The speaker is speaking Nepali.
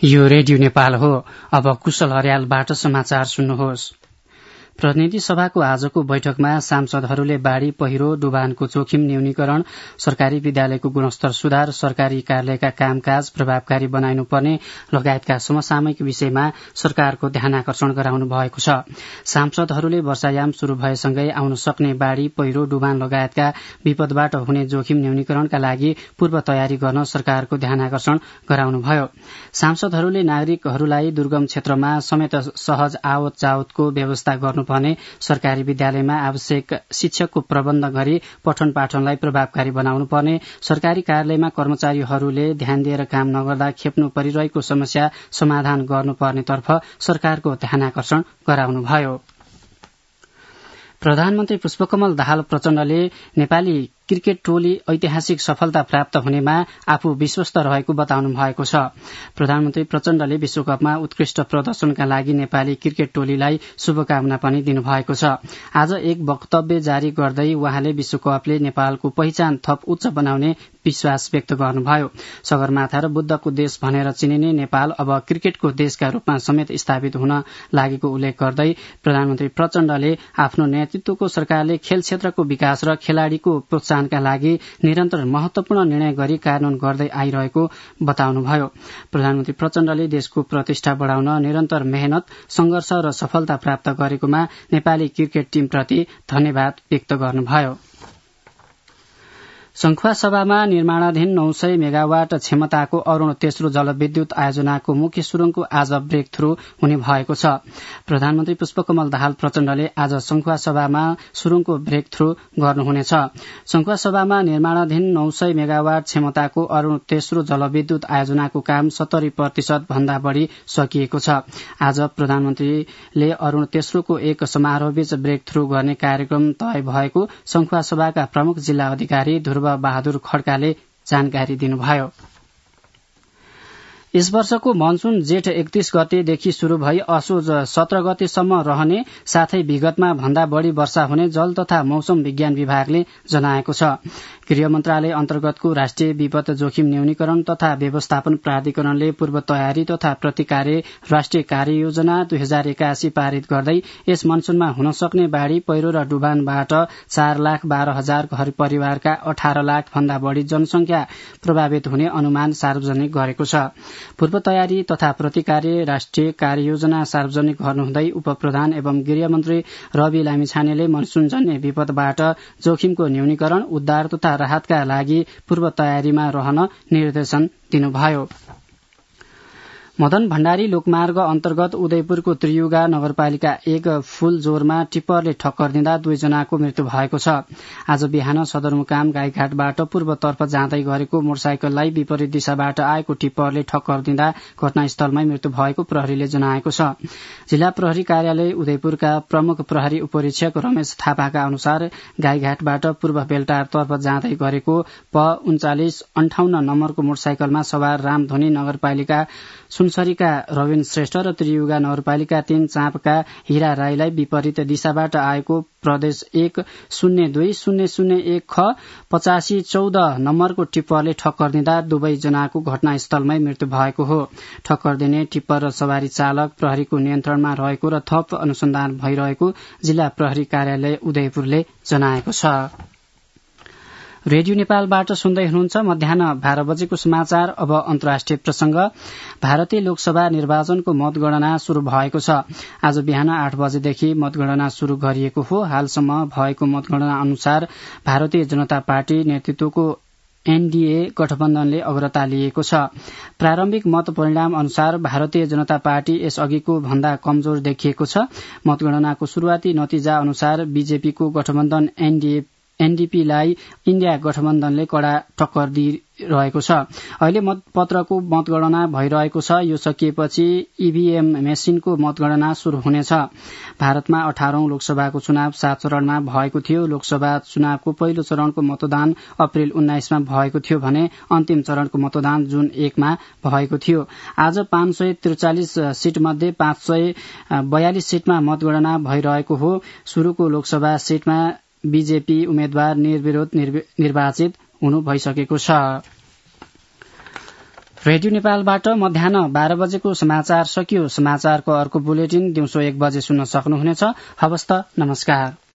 यो रेडियो नेपाल हो। अब कुशल अर्यालबाट समाचार सुन्नुहोस्। प्रतिनिधि सभाको आजको बैठकमा सांसदहरूले बाढ़ी पहिरो डुबानको जोखिम न्यूनीकरण, सरकारी विद्यालयको गुणस्तर सुधार, सरकारी कार्यालयका कामकाज प्रभावकारी बनाइनुपर्ने लगायतका समसामयिक विषयमा सरकारको ध्यानाकर्षण गराउनु भएको छ। सांसदहरूले वर्षायाम शुरू भएसँगै आउन सक्ने बाढ़ी पहिरो डुबान लगायतका विपदबाट हुने जोखिम न्यूनीकरणका लागि पूर्व तयारी गर्न सरकारको ध्यानाकर्षण गराउनुभयो। सांसदहरूले नागरिकहरूलाई दुर्गम क्षेत्रमा समेत सहज आवत जावतको व्यवस्था गर्नु भने सरकारी विद्यालयमा आवश्यक शिक्षकको प्रबन्ध गरी पठन पाठनलाई प्रभावकारी बनाउनु पर्ने, सरकारी कार्यालयमा कर्मचारीहरूले ध्यान दिएर काम नगर्दा खेप्नु परिरहेको समस्या समाधान गर्नुपर्नेतर्फ सरकारको ध्यानाकर्षण गराउनुभयो। प्रधानमन्त्री पुष्पकमल दाहाल प्रचण्डले नेपाली क्रिकेट टोली ऐतिहासिक सफलता प्राप्त हुनेमा आफू विश्वस्त रहेको बताउनु भएको छ। प्रधानमन्त्री प्रचण्डले विश्वकपमा उत्कृष्ट प्रदर्शनका लागि नेपाली क्रिकेट टोलीलाई शुभकामना पनि दिनुभएको छ। आज एक वक्तव्य जारी गर्दै उहाँले विश्वकपले नेपालको पहिचान थप उच्च बनाउने विश्वास व्यक्त गर्नुभयो। सगरमाथा र बुद्धको देश भनेर चिनिने नेपाल अब क्रिकेटको देशका रूपमा समेत स्थापित हुन लागेको उल्लेख गर्दै प्रधानमन्त्री प्रचण्डले आफ्नो नेतृत्वको सरकारले खेल क्षेत्रको विकास र खेलाड़ीको प्रोत्साहनका लागि निरन्तर महत्वपूर्ण निर्णय गरी कार्यान्वयन गर्दै आइरहेको बताउनुभयो। प्रधानमन्त्री प्रचण्डले देशको प्रतिष्ठा बढ़ाउन निरन्तर मेहनत, संघर्ष र सफलता प्राप्त गरेकोमा नेपाली क्रिकेट टीमप्रति धन्यवाद व्यक्त गर्नुभयो। संखुवासभामा निर्माणाधीन 900 मेगावाट क्षमताको अरूण तेस्रो जलविद्युत आयोजनाको मुख्य सुरुङको आज ब्रेक थ्रू हुने भएको छ। प्रधानमन्त्री पुष्पकमल दाहाल प्रचण्डले आज संखुवासभामा सुरुङको ब्रेक थ्रू गर्नुहुनेछ। संखुवासभामा निर्माणाधीन 900 मेगावाट क्षमताको अरूण तेस्रो जलविद्युत आयोजनाको काम 70% भन्दा बढ़ी सकिएको छ। आज प्रधानमन्त्रीले अरूण तेस्रोको एक समारोहबीच ब्रेक थ्रू गर्ने कार्यक्रम तय भएको संखुवासभाका प्रमुख जिल्ला अधिकारी ध्रुव बहादुर खड्काले जानकारी दिनुभयो। यस वर्षको मनसून जेठ 31 गतेदेखि शुरू भई असोज 17 गतेसम्म रहने साथै विगतमा भन्दा बढ़ी वर्षा हुने जल तथा मौसम विज्ञान विभागले जनाएको छ। गृह मन्त्रालय अन्तर्गतको राष्ट्रिय विपद जोखिम न्यूनीकरण तथा व्यवस्थापन प्राधिकरणले पूर्व तयारी तथा प्रतिकार्य राष्ट्रिय कार्ययोजना 2081 पारित गर्दै यस मनसूनमा हुन सक्ने बाढ़ी पहिरो र डुबानबाट 4,12,000 घर परिवारका 18 लाख भन्दा बढ़ी जनसंख्या प्रभावित हुने अनुमान सार्वजनिक गरेको छ। पूर्व तयारी तथा प्रतिकार्य राष्ट्रिय कार्ययोजना सार्वजनिक गर्नुहुँदै उपप्रधान एवं गृहमन्त्री रवि लामिछानेले मनसूनजन्य विपदबाट जोखिमको न्यूनीकरण, उद्धार तथा राहतका लागि पूर्व तयारीमा रहन निर्देशन दिनुभयो। मदन भण्डारी लोकमार्ग अन्तर्गत उदयपुरको त्रियुगा नगरपालिका 1 फूलजोरमा टिप्परले ठक्कर दिँदा 2 जनाको मृत्यु भएको छ। आज बिहान सदरमुकाम गाईघाटबाट पूर्वतर्फ जाँदै गरेको मोटरसाइकललाई विपरीत दिशाबाट आएको टिप्परले ठक्कर दिँदा घटनास्थलमै मृत्यु भएको प्रहरीले जनाएको छ। जिल्ला प्रहरी कार्यालय उदयपुरका प्रमुख प्रहरी उपरीक्षक रमेश थापाका अनुसार गाईघाटबाट पूर्व बेलटारतर्फ जाँदै गरेको प 3958 नम्बरको मोटरसाइकलमा सवार रामधुनी नगरपालिका सुनसरीका रविन श्रेष्ठ र त्रियुगा नगरपालिका 3 चाँपका हीरा राईलाई विपरीत दिशाबाट आएको प्रदेश 1020001 ख 8514 नम्बरको टिप्परले ठक्कर दिँदा 2 जनाको घटनास्थलमै मृत्यु भएको हो। ठक्कर दिने टिप्पर र सवारी चालक प्रहरीको नियन्त्रणमा रहेको र थप अनुसन्धान भइरहेको जिल्ला प्रहरी कार्यालय उदयपुरले जनाएको छ। रेडियो नेपालबाट सुन्दै हुनुहुन्छ। मध्याह्न 12 बजेको समाचार। अब अन्तर्राष्ट्रिय प्रसंग। भारतीय लोकसभा निर्वाचनको मतगणना शुरू भएको छ। आज बिहान 8 बजेदेखि मतगणना शुरू गरिएको हो। हालसम्म भएको मतगणना अनुसार भारतीय जनता पार्टी नेतृत्वको एनडीए गठबन्धनले अग्रता लिएको छ। प्रारम्भिक मत परिणाम अनुसार भारतीय जनता पार्टी यसअघिको भन्दा कमजोर देखिएको छ। मतगणनाको शुरूआती नतिजा अनुसार बीजेपीको गठबन्धन एनडीपीलाई इण्डिया गठबन्धनले कड़ा टक्कर दिइरहेको छ। अहिले मतपत्रको मतगणना भइरहेको छ। यो सकिएपछि ईभीएम मेसिनको मतगणना शुरू हुनेछ। भारतमा 18औं लोकसभाको चुनाव 7 चरणमा भएको थियो। लोकसभा चुनावको पहिलो चरणको मतदान अप्रेल 19 मा भएको थियो भने अन्तिम चरणको मतदान जुन 1 मा भएको थियो। आज 543 सीट मध्ये 542 सीटमा मतगणना भइरहेको हो। शुरूको लोकसभा सीटमा बीजेपी उम्मेद्वार निर्विरोध निर्वाचित हुनु भइसकेको छ। रेडियो नेपालबाट मध्याह्न 12 बजेको समाचार सकियो। समाचारको अर्को बुलेटिन दिउँसो 1 बजे सुन्न सक्नुहुनेछ। हवस् त, नमस्कार।